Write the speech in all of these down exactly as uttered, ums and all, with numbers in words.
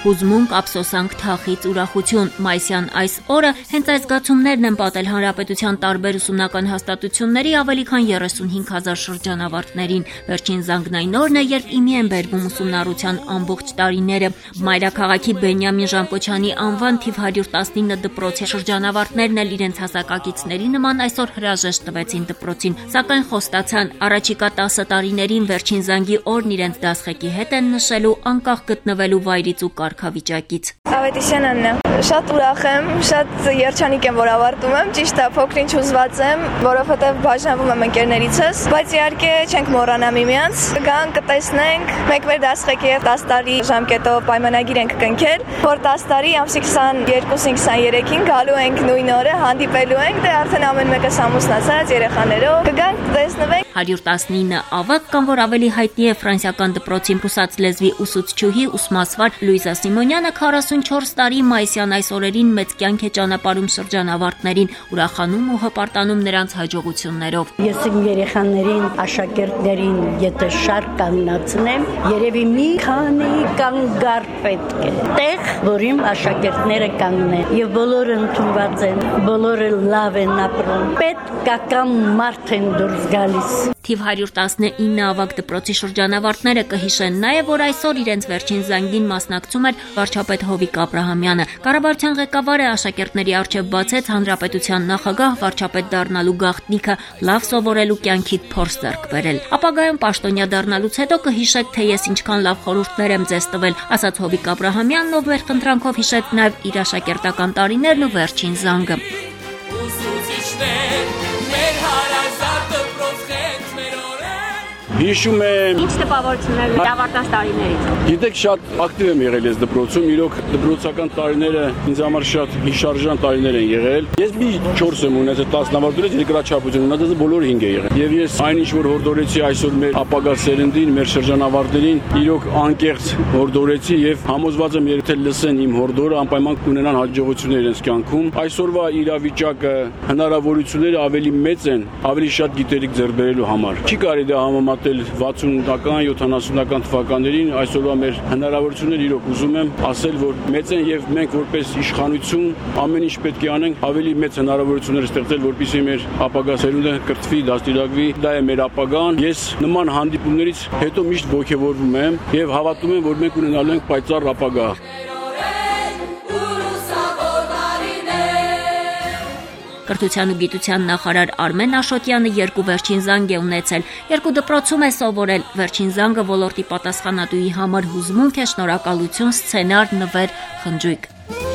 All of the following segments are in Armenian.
Հուզմունք, ափսոսանք, թախիծ, ուրախություն։ Մայիսյան այս օրը հենց այս զգացումներն են պատել հանրապետության տարբեր ուսումնական հաստատությունների ավելի քան երեսունհինգ հազար շրջանավարտներին։ Վերջին զանգն այն օրն է, երբ իմի են բերվում ուսումնառության ամբողջ տարիները։ Մայրաքաղաքի Բենյամին Ժանկոչյանի անվան թիվ հարյուր տասնինը դպրոցի շրջանավարտներն էլ իրենց հասակակիցների նման այսօր հրաժեշտ տվեցին դպրոցին, սակայն խոստացան առաջիկա տասը տարիներին վերջին զանգի օրն իրենց դասղեկի հետ են նշելու անկախ գտնվելու վայրից ու կարգավիճակից։ Ավետիսյան Աննա, շատ ուրախ եմ, շատ երջանիկ եմ, որ ավարտում եմ, ճիշտ է, փոքրինչ հուզված եմ, որովհետև բաժանվում եմ ընկերներիցս, բայց իհարկե չենք մոռանա միմյանց, կգանք, կտեսնենք, մենք մեր դասղեկի հետ տասը տարի ժամկետով պայմանագիր ենք կնքել, որ տասը տարի ամսի քսաներկուսին քսաներեքին գալու ենք նույն օրը, հանդիպելու ենք, դե արդեն ամեն մեկս ամուսնացած երեխաներով, կգանք, կտեսնվենք։ հարյուր տասնինը ավագ կամ որ ավելի հայտնի է ֆրանսիական դպրոցի ռուսաց լեզվի ուսուցչուհի ուսմասվար Լուիզա Սիմոնյանը քառասունչորս տարի մայիսյան այս օրերին մեծ կյանք է ճանապարհում շրջանավարտներին, ուրախանում ու հպարտանում նրանց հաջողություններով։ Ես իմ երեխաներին, աշակերտներին, եթե շարք կանգնացնեմ, երևի մի քանի կանգար պետք է տեղ, որ իմ աշակերտները կանգնեն, եւ բոլորը ընդունված են, բոլորը լավ են ապրում, պետքական մարդ են դուրս գալիս։ Թիվ հարյուր տասնինը ավագ դպրոցի շրջանավարտները կհիշեն նաև, որ այսօր իրենց վերջին զանգին մասնակցում էր վարչապետ Հովիկ Աբրահամյանը։ Կառավարության ղեկավարը աշակերտների առջև բացեց հանրապետության նախագահ վարչապետ դառնալու գաղտնիքը, լավ սովորելու կյանքիդ փորձ ձեռք բերել։ Ապագայում պաշտոնյա դառնալուց հետո կհիշեք, թե ես ինչքան լավ խորհուրդներ եմ ձեզ տվել, ասաց Հովիկ Աբրահամյանն, ով մեր խնդրանքով հիշեց նաև իր աշակերտական տարիներն ու վերջին զանգը։ Հիշում եմ։ Ինչ տպավորություններ ավարտած տարիներից։ Գիտեք, շատ ակտիվ եմ եղել ես դպրոցում, իրոք դպրոցական տարիները ինձ համար շատ հիշարժան տարիներ են եղել։ Ես մի չորս եմ ունեցել տասն ավարտելուց, երկրաչափություն ունեցել, բոլորը հինգ է եղել։ Եվ ես այնինչ որ հորդորեցի այսօր մեր ապագա սերնդին, մեր շրջանավարտներին, իրոք անկեղծ հորդորեցի եւ համոզված եմ եթե լսեն իմ հորդորը, անպայման կունենան հաջողություններ իրենց կյանքում։ Այսօրվա իրավիճակը, հնարավորությունները ավելի մեծ են, ավելի շատ գիտելիք ձեռք բերելու համար։ Չի կարելի դա համեմատել վաթսունական, յոթանասունական թվականներին, այսօրվա մեր հնարավորությունները իրոք ուզում եմ ասել, որ մեծ են եւ մենք որպես իշխանություն ամեն ինչ պետք է անենք ավելի մեծ հնարավորություններ ստեղծել, որպեսզի մեր ապագա սերունդը կրթվի, դաստիարակվի, դա է մեր ապագան։ Ես նման հանդիպումներից հետո միշտ ողջևորվում եմ եւ հավատում եմ, որ մենք ունենալու ենք պայծառ ապագա։ Կրթության ու գիտության նախարար Արմեն Աշոտյանը երկու վերջին զանգ է ունեցել, երկու դպրոցում է սովորել, վերջին զանգը ոլորտի պատասխանատուի համար հուզմունք է, շնորհակալություն, սցենար, նվեր, խնջույք։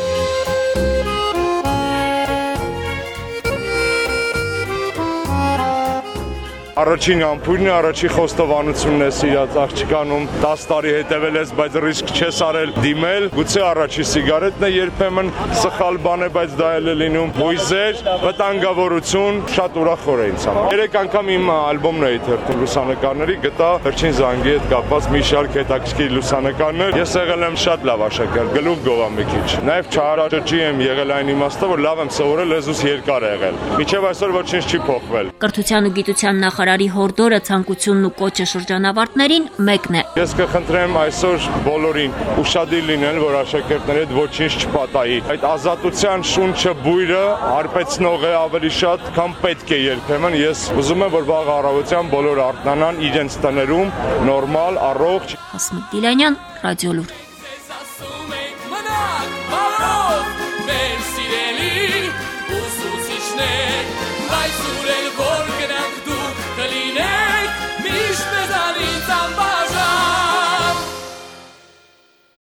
Առաջին ամփույրն է, առաջին խոստովանությունն է սիրած աղջկանում, տասը տարի հետևել ես, բայց ռիսկ չես արել դիմել, գուցե առաջի սիգարետն է երբեմն սխալ բան է, բայց դա էլ է լինում, հույզեր, վտանգավորություն, շատ ուրախ օր է ինձ համար։ Երեք անգամ իմ ալբոմն էի թերթում լուսանկարների, գտա վերջին զանգի հետ կապված մի շարք հետաքրքիր լուսանկարներ, ես եղել եմ շատ լավ աշակերտ, գլուխ գովա մի քիչ, նաև չհարաճճի եմ եղել այն իմաստով, որ լավ եմ սովորել, լեզուս երկար է եղել, մինչև այսօր ոչինչ չի փոխվել։ Կրթության ու գիտության նախարարի հորդորը, ցանկությունն ու կոչը շրջանավարտներին մեկն է։ Ես կխնդրեմ այսօր բոլորին ուշադիր լինել, որ աշակերտների հետ ոչինչ չպատահի։ Այդ ազատության շունչը բույրը արպեցնող է ավելի շատ, քան պետք է երբեմն։ Ես ուզում եմ, որ վաղ առավոտյան բոլորը արթնանան իրենց տներում, նորմալ, առողջ։ Հասմիկ Դիլանյան, Ռադիոլուր։ Մեր սիրելի ուսուցիչներ, այսօր էլ